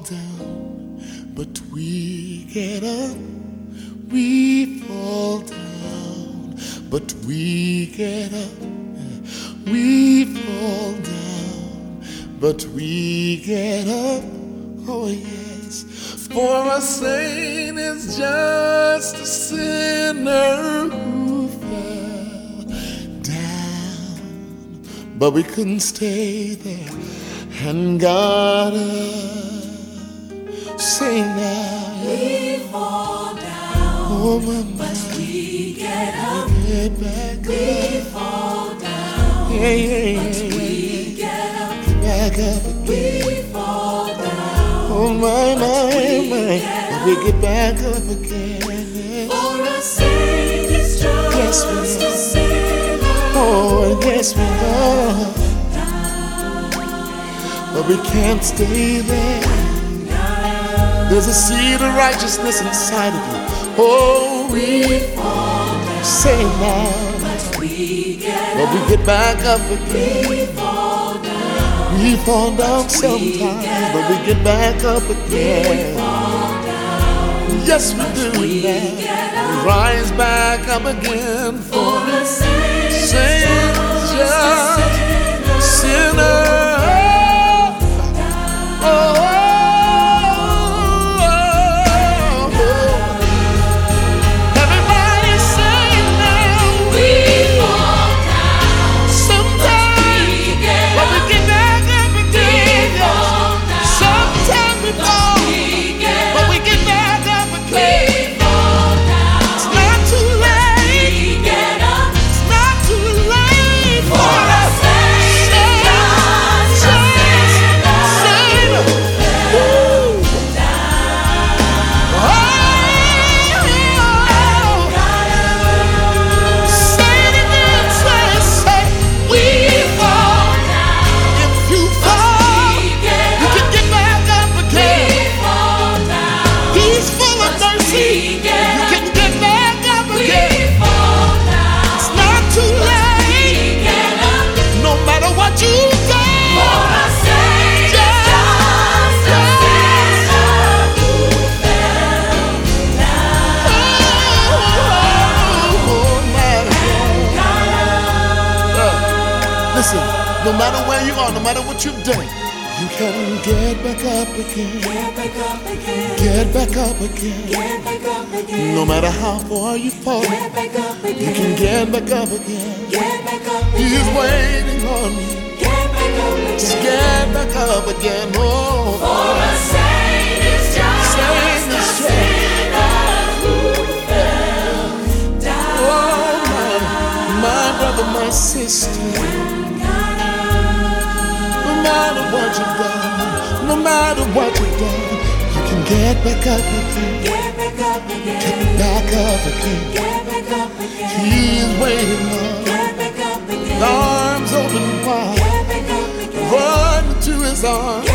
down, but we get up. We fall down, but we get up. We fall down, but we get up. Oh yes, for a saint is just a sinner who fell down, but we couldn't stay there, and God sing now. We fall down, oh, but we get up. Get back we up. fall down, Yeah, yeah, but yeah, we get up. back up. We fall down, Oh my, my, my, get we get back up again. for a saint is just a sinner. Oh, yes we are, but we can't stay there. There's a seed of righteousness inside of you. Oh, We fall down, say now, but we get but we get back up again. We fall down, We fall down sometimes, but we get back up again. Yes, we do now. We rise back up again for a saint is Saint just a sinner. Oh, oh, oh, oh. Everybody sing now. We fall down, Sometimes, we get but we get back up again. fall down, Sometimes we fall, we get but we get back up again. we fall down, It's not too late. we get up. It's not too late For a saint is just a sinner who fell down. Say it again, say, We fall down, if you fall, we get you up. can get back up We again. fall down, He's full of mercy. we get You up. can get back up We again. fall down, It's not too we late, get up. no matter what you've done. For a saint is just a sinner who fell down. Oh, my God. Listen, no matter where you are, no matter what you've done, you can get back up again. Get back up again, Get back up again. get back up again, No matter how far you fall, get back up you again, can get back up again. get back up He's again, waiting on you. get back up Just again. get back up again. Oh, For a saint is just Saint a is sinner who fell down. my brother, my sister. No matter what you've done, no matter what you've done, you can get back up again. Get back up again, Get back up again. get back up again, He's waiting on. get back up again, Arms open wide. get back up again, Run to his arms.